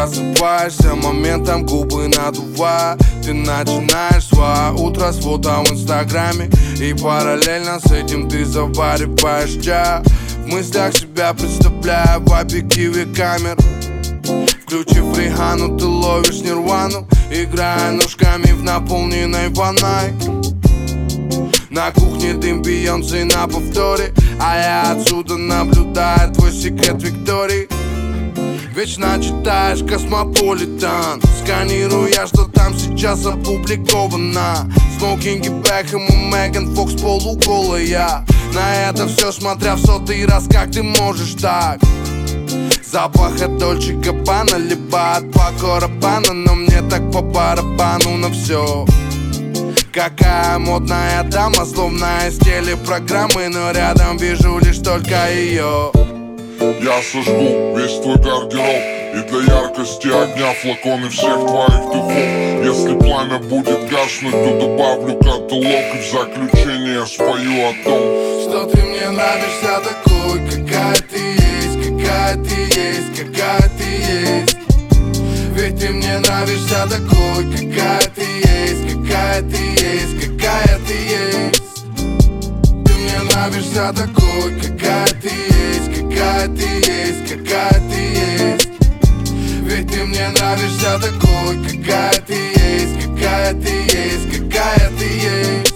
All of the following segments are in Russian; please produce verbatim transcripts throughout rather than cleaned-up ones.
просыпаешься моментом, губы надувая. Ты начинаешь свое утро с фото в инстаграме, и параллельно с этим ты завариваешь чай. В мыслях себя представляя в объективе камер. Включив Рихану, ты ловишь нирвану, играя ножками в наполненной ванной. На кухне дым Бейонсе на повторе, а я отсюда наблюдаю твой секрет Виктории. Вечно читаешь Космополитен, сканируя, что там сейчас опубликовано. Смокинги Бекхэм и Меган Фокс полуголая. На это все смотря в сотый раз, как ты можешь так. Запах от Дольче Габбана, либо от Пако Раббана, но мне так по барабану на все. Какая модная дама, словно из телепрограммы, но рядом вижу лишь только ее. Я сожгу весь твой гардероб, и для яркости огня флаконы всех твоих духов. Если пламя будет гаснуть, то добавлю каталог, и в заключение спою о том, что ты мне нравишься такой, какая ты есть, какая ты есть, какая ты есть. Ведь ты мне нравишься такой, какая ты есть, какая ты есть, какая ты есть. Ты мне нравишься такой, какая ты есть, какая ты есть, какая ты есть. Ведь ты мне нравишься такой, какая ты есть, какая ты есть, какая ты есть.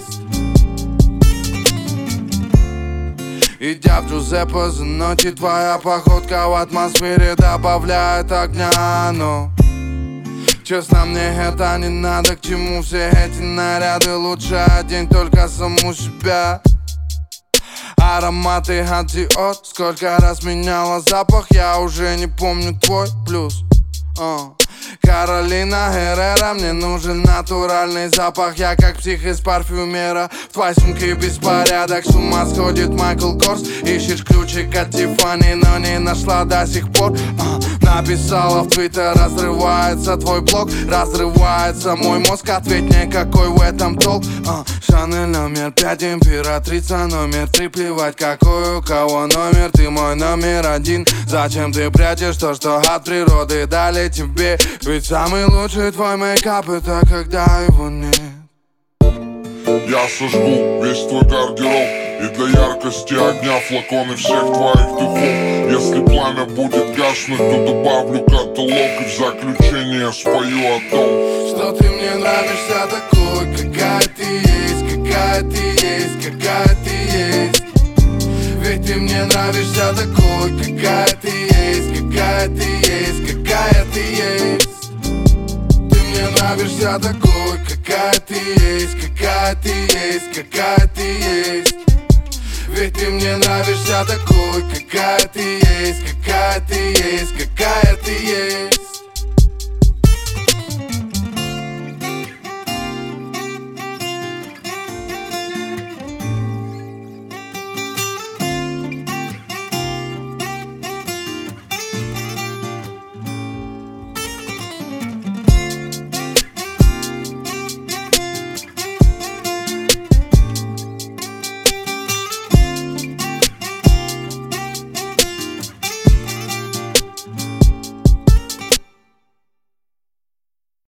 Идя в Джузеппе за ночи, твоя походка в атмосфере добавляет огня, но честно, мне это не надо, к чему все эти наряды. Лучше одень только саму себя. Ароматы от Dior, сколько раз меняла запах, я уже не помню твой плюс. uh. Каролина Геррера, мне нужен натуральный запах. Я как псих из парфюмера, в твоей сумке беспорядок. С ума сходит Майкл Корс, ищешь ключик от Тиффани, но не нашла до сих пор. uh. Написала в Твиттер, разрывается твой блог, разрывается мой мозг. Ответь мне, какой в этом толк. uh. Шанель номер пять, императрица номер три. Плевать, какой у кого номер, ты мой номер один. Зачем ты прячешь то, что от природы дали тебе? Ведь самый лучший твой мейкап — это когда его нет. Я сожгу весь твой гардероб, и для яркости огня флаконы всех твоих духов. Если пламя будет гаснуть, то добавлю каталог, и в заключение спою о том, что ты мне нравишься такой, какая ты есть, какая ты есть, какая ты есть. Ведь ты мне нравишься такой, какая ты есть, какая ты есть, какая ты есть. Ты мне нравишься такой, какая ты есть, какая ты есть, какая ты есть. Ведь ты мне нравишься такой, какая ты есть, какая ты есть, какая ты есть.